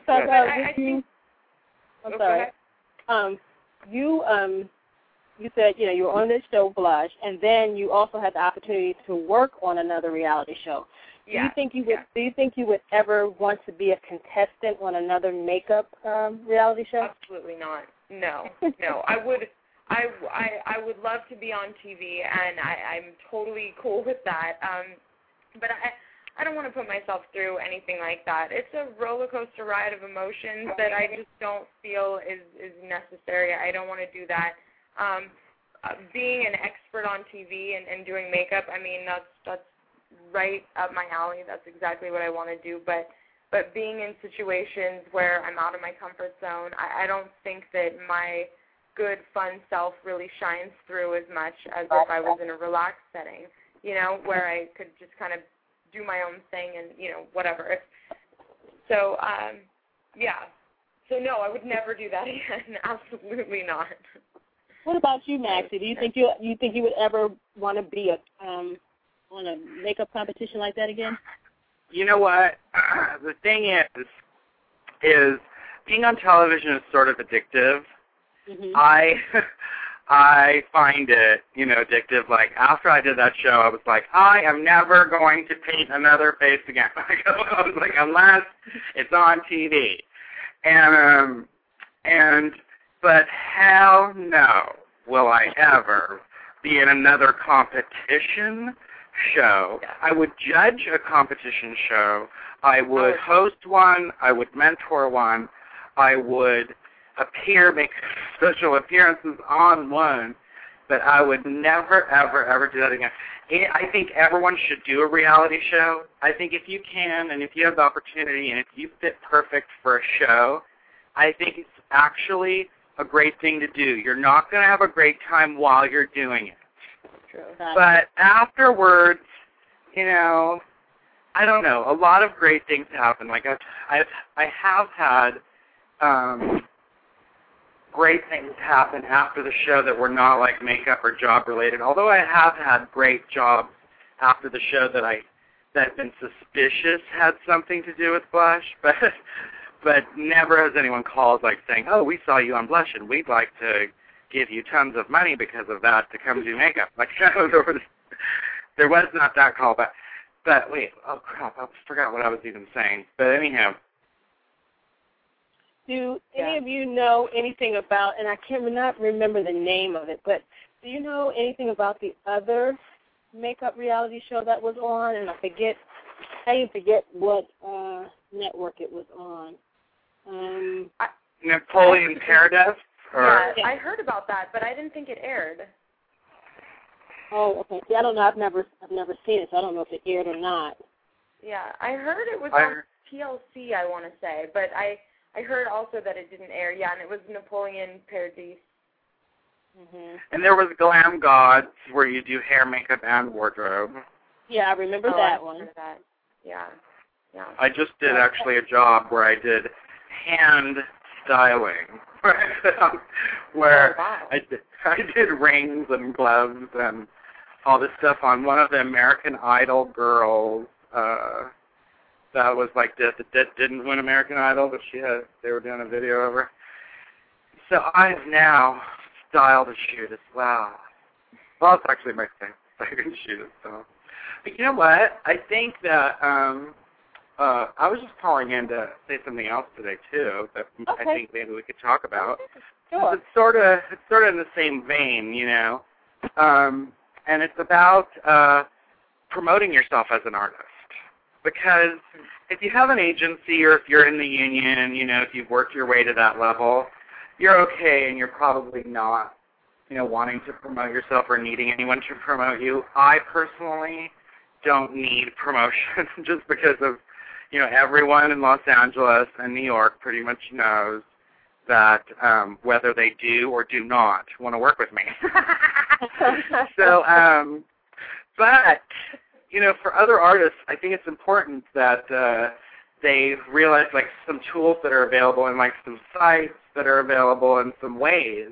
sorry. You said, you know, you were on this show, Blush, and then you also had the opportunity to work on another reality show. Do you think you would ever want to be a contestant on another makeup reality show? Absolutely not. No. I would love to be on TV, and I'm totally cool with that. But I don't want to put myself through anything like that. It's a roller coaster ride of emotions that I just don't feel is necessary. I don't want to do that. Being an expert on TV and doing makeup, I mean, that's right up my alley. That's exactly what I want to do. But being in situations where I'm out of my comfort zone, I don't think that my good, fun self really shines through as much as if I was in a relaxed setting, where I could just kind of do my own thing and, whatever. So, yeah. So, no, I would never do that again. Absolutely not. What about you, Maxie? Do you think you would ever want to be on a makeup competition like that again? You know what? The thing is being on television is sort of addictive. Mm-hmm. I find it, addictive. Like, after I did that show, I was like, I am never going to paint another face again. I was like, unless it's on TV. But hell no will I ever be in another competition show. I would judge a competition show. I would host one. I would mentor one. I would make special appearances on one, but I would never, ever, ever do that again. I think everyone should do a reality show. I think if you can, and if you have the opportunity, and if you fit perfect for a show, I think it's actually a great thing to do. You're not going to have a great time while you're doing it. True. But afterwards, I don't know, a lot of great things happen. Like I have had great things happen after the show that were not like makeup or job related. Although I have had great jobs after the show that have been suspicious had something to do with Blush, but never has anyone called like saying, "Oh, we saw you on Blush and we'd like to give you tons of money because of that to come do makeup." Like there was not that call, but wait, oh crap, I forgot what I was even saying. But anyhow. Do any of you know anything about, and I cannot remember the name of it, but do you know anything about the other makeup reality show that was on? And I even forget what network it was on. Napoleon Paradise? Yeah, I heard about that, but I didn't think it aired. Oh, okay. See, I don't know. I've never seen it, so I don't know if it aired or not. Yeah, I heard it was on TLC, I want to say, but I heard also that it didn't air. Yeah, and it was Napoleon Paradise. Mm-hmm. And there was Glam Gods, where you do hair, makeup, and wardrobe. Yeah, I remember that one. Heard of that. Yeah. I just did actually a job where I did hand styling, where I did rings and gloves and all this stuff on one of the American Idol girls. That was like that didn't win American Idol, but they were doing a video of her. So I've now styled a shoot as well. Well, it's actually my second shoot. So, but you know what? I think that I was just calling in to say something else today too that I think maybe we could talk about. Sure. It's sort of in the same vein, and it's about promoting yourself as an artist. Because if you have an agency or if you're in the union, if you've worked your way to that level, you're okay and you're probably not, wanting to promote yourself or needing anyone to promote you. I personally don't need promotion just because of, everyone in Los Angeles and New York pretty much knows that whether they do or do not want to work with me. So, but... for other artists, I think it's important that they realize, like, some tools that are available and, like, some sites that are available and some ways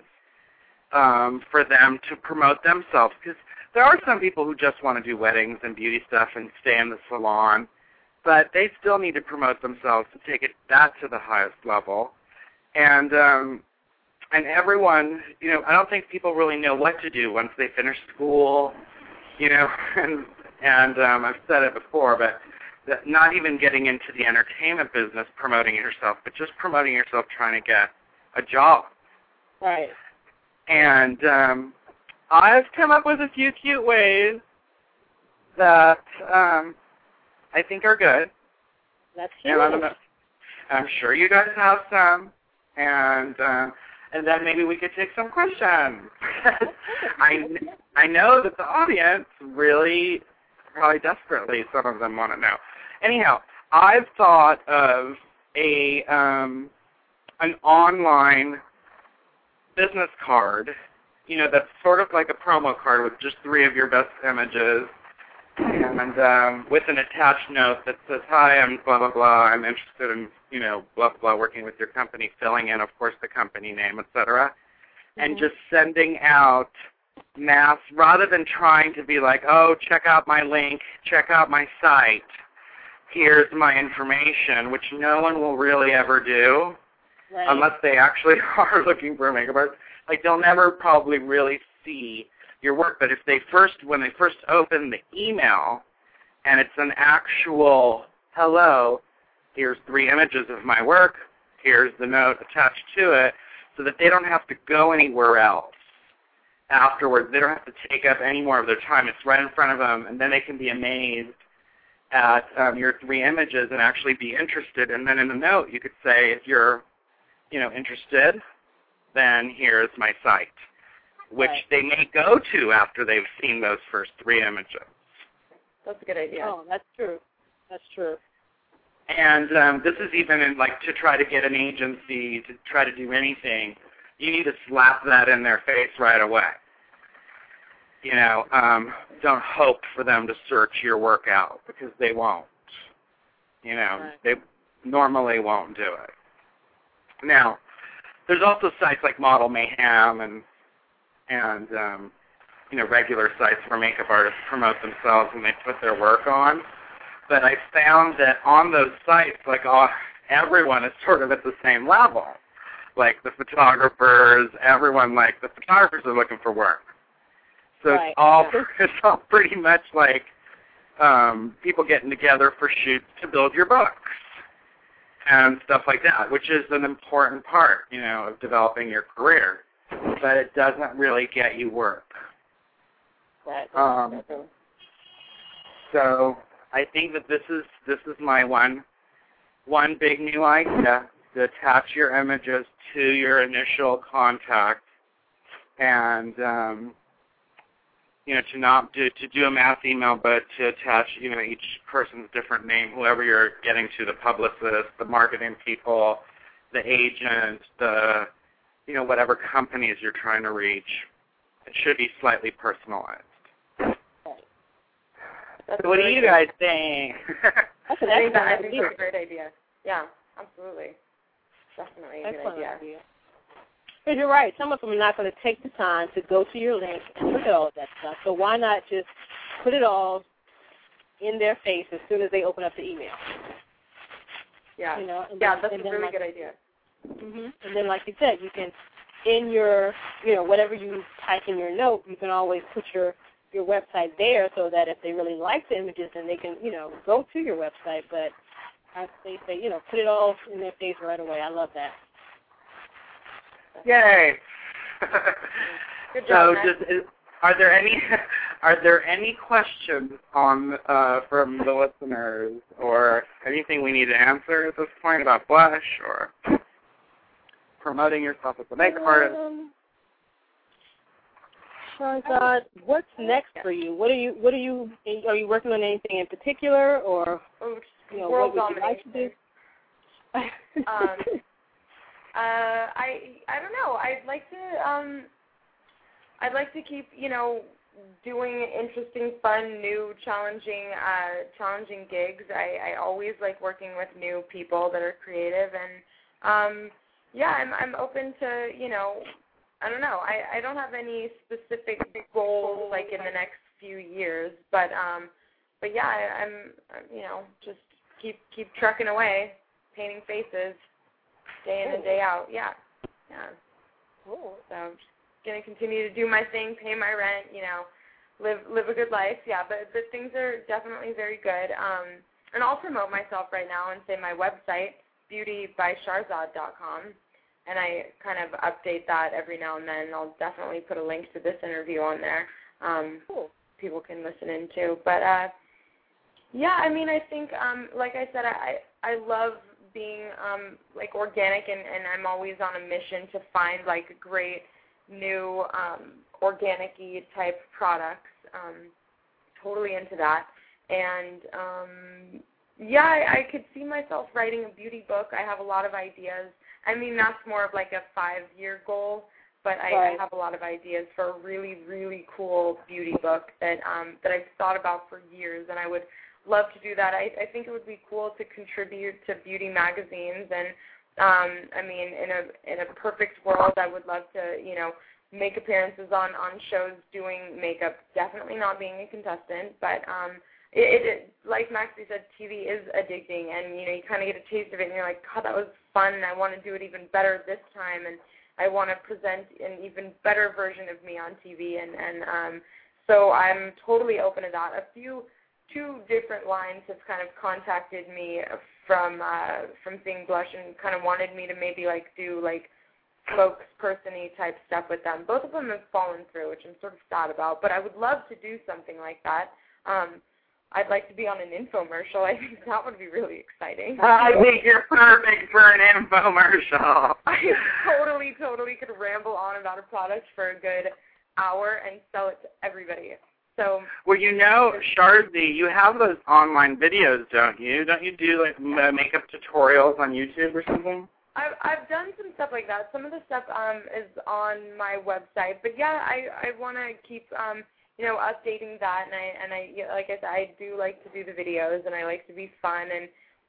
for them to promote themselves. Because there are some people who just want to do weddings and beauty stuff and stay in the salon, but they still need to promote themselves to take that to the highest level. And everyone, I don't think people really know what to do once they finish school, and I've said it before, but not even getting into the entertainment business, promoting yourself, but just promoting yourself trying to get a job. Right. And I've come up with a few cute ways that I think are good. That's cute. And I'm sure you guys have some, and then maybe we could take some questions. I know that the audience really, probably desperately, some of them want to know. Anyhow, I've thought of an online business card, that's sort of like a promo card with just 3 of your best images, and with an attached note that says, "Hi, I'm blah, blah, blah. I'm interested in, blah, blah, blah, working with your company," filling in, of course, the company name, etc., and just sending out mass, rather than trying to be like, "Oh, check out my link, check out my site, here's my information," which no one will really ever do, unless they actually are looking for a makeup artist. Like, they'll never probably really see your work. But when they first open the email, and it's an actual, "Hello, here's 3 images of my work, here's the note attached to it," so that they don't have to go anywhere else afterwards. They don't have to take up any more of their time. It's right in front of them, and then they can be amazed at your 3 images and actually be interested. And then in the note, you could say, if you're, interested, then here's my site, which they may go to after they've seen those first 3 images. That's a good idea. Oh, that's true. That's true. And this is even in, to try to get an agency to try to do anything, you need to slap that in their face right away. Don't hope for them to search your work out, because they won't. They normally won't do it. Now, there's also sites like Model Mayhem and regular sites where makeup artists promote themselves and they put their work on. But I found that on those sites, everyone is sort of at the same level. Like the photographers, the photographers are looking for work. So it's all pretty much like people getting together for shoots to build your books and stuff like that, which is an important part, of developing your career. But it doesn't really get you work. Right. So I think that this is my one big new idea: to attach your images to your initial contact, and to do a mass email, but to attach each person's different name, whoever you're getting to, the publicist, the marketing people, the agent, the whatever companies you're trying to reach. It should be slightly personalized. So what do you guys think? I think that's a great idea. Yeah, absolutely. Definitely a good idea. Because you're right. Some of them are not going to take the time to go to your link and look at all of that stuff. So why not just put it all in their face as soon as they open up the email? Yeah. That's a really good idea. And then, like you said, you can, in your, whatever you type in your note, you can always put your website there, so that if they really like the images, then they can, go to your website. But they say, put it all in their face right away. I love that. Yay! Good job, so, are there any questions from the listeners, or anything we need to answer at this point about Blush or promoting yourself as a makeup artist? Shahrzad, what's next for you? Are you working on anything in particular, or what would you like to do? I don't know. I'd like to keep doing interesting, fun, new, challenging gigs. I always like working with new people that are creative, and I'm open to I don't know. I don't have any specific goals like in the next few years, but yeah, I'm just keep trucking away, painting faces, day in and day out. Yeah. Cool. So I'm just gonna continue to do my thing, pay my rent, live a good life. Yeah, but things are definitely very good. And I'll promote myself right now and say my website, beautybysharzad.com. And I kind of update that every now and then. I'll definitely put a link to this interview on there. Cool. People can listen in too. But I think like I said, I love being organic, and I'm always on a mission to find great new organic-y type products. Totally into that. And I could see myself writing a beauty book. I have a lot of ideas. I mean, that's more of a 5-year goal, but I have a lot of ideas for a really, really cool beauty book that I've thought about for years, and I would love to do that. I think it would be cool to contribute to beauty magazines, and I mean, in a perfect world, I would love to, you know, make appearances on shows doing makeup. Definitely not being a contestant, but it like Maxie said, TV is addicting, and you know, you kind of get a taste of it, and you're like, God, that was fun, and I want to do it even better this time, and I want to present an even better version of me on TV, and so I'm totally open to that. Two different lines have kind of contacted me from seeing Blush and kind of wanted me to maybe like do like spokesperson-y type stuff with them. Both of them have fallen through, which I'm sort of sad about, but I would love to do something like that. I'd like to be on an infomercial. I think that would be really exciting. I think you're perfect for an infomercial. I totally could ramble on about a product for a good hour and sell it to everybody. So, well, you know, Sharzy, you have those online videos, don't you? Don't you do like makeup tutorials on YouTube or something? I've done some stuff like that. Some of the stuff is on my website, but yeah, I want to keep you know, updating that, and I like I said, I do like to do the videos, and I like to be fun and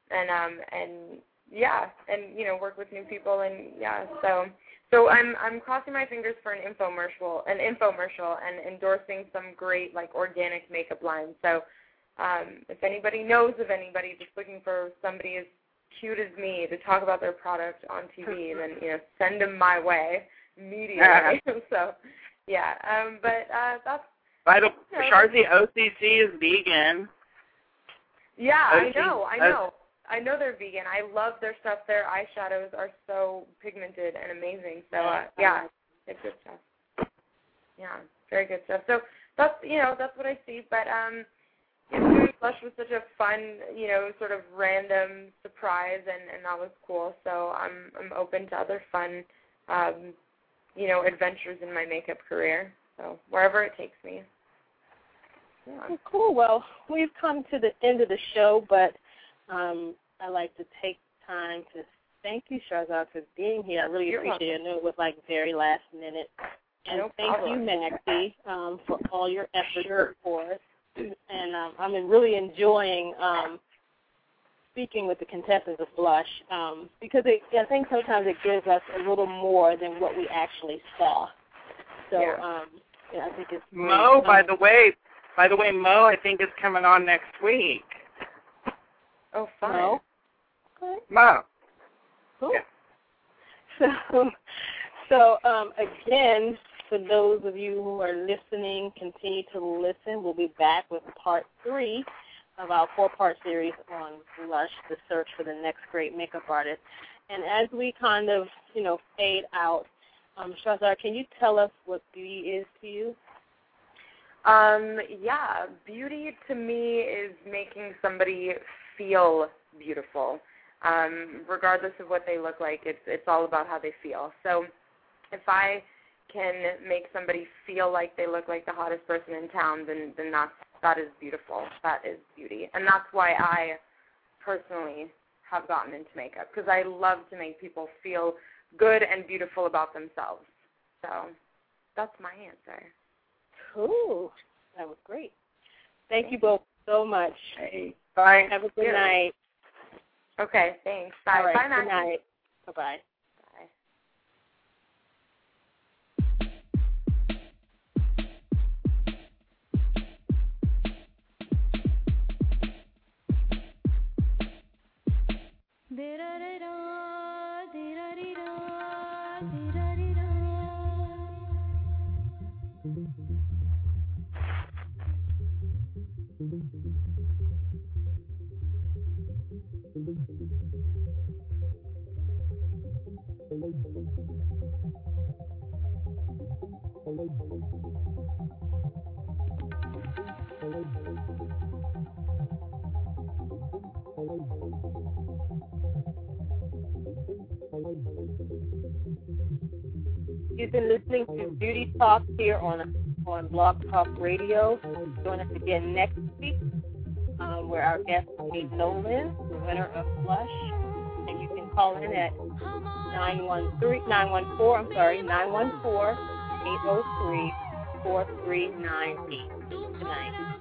yeah, and you know, work with new people, and yeah, so I'm crossing my fingers for an infomercial and endorsing some great like organic makeup lines. So if anybody knows of anybody just looking for somebody as cute as me to talk about their product on TV, then you know, send them my way immediately. So yeah, but that's. Sharzy, OCC is vegan. Yeah, I know they're vegan. I love their stuff. Their eyeshadows are so pigmented and amazing. So yeah, it's good stuff. Yeah, very good stuff. So that's what I see. But doing Blush was such a fun, you know, sort of random surprise, and that was cool. So I'm open to other fun, you know, adventures in my makeup career. So wherever it takes me. Yeah. Well, cool. Well, we've come to the end of the show, but I'd like to take time to thank you, Sharzad, for being here. I really appreciate it. I know it was like very last minute. And thank you, Maxie, for all your effort for us. And I'm really enjoying speaking with the contestants of Blush because I think sometimes it gives us a little more than what we actually saw. So yeah, I think it's great. Mo, by the way, Mo, I think is coming on next week. Oh, fun. Mo? Okay. Mo. Cool. Yeah. So again, for those of you who are listening, continue to listen. We'll be back with part 3 of our 4-part series on Blush, the search for the next great makeup artist. And as we kind of, you know, fade out, Sharzad, can you tell us what beauty is to you? Yeah, beauty to me is making somebody feel beautiful. Regardless of what they look like, it's all about how they feel. So if I can make somebody feel like they look like the hottest person in town, then that is beautiful. That is beauty. And that's why I personally have gotten into makeup, because I love to make people feel good and beautiful about themselves. So that's my answer. Cool. That was great. Thank you both so much. Hey, bye. Have a good night. Okay, thanks. Bye. All right, Bye, Maxie. good night. Bye-bye. You've been listening to Beauty Talk here on Blog Talk Radio. Join us again next week, where our guest is Kate Nolan, the winner of Blush. And you can call in at 914-803-4398 tonight.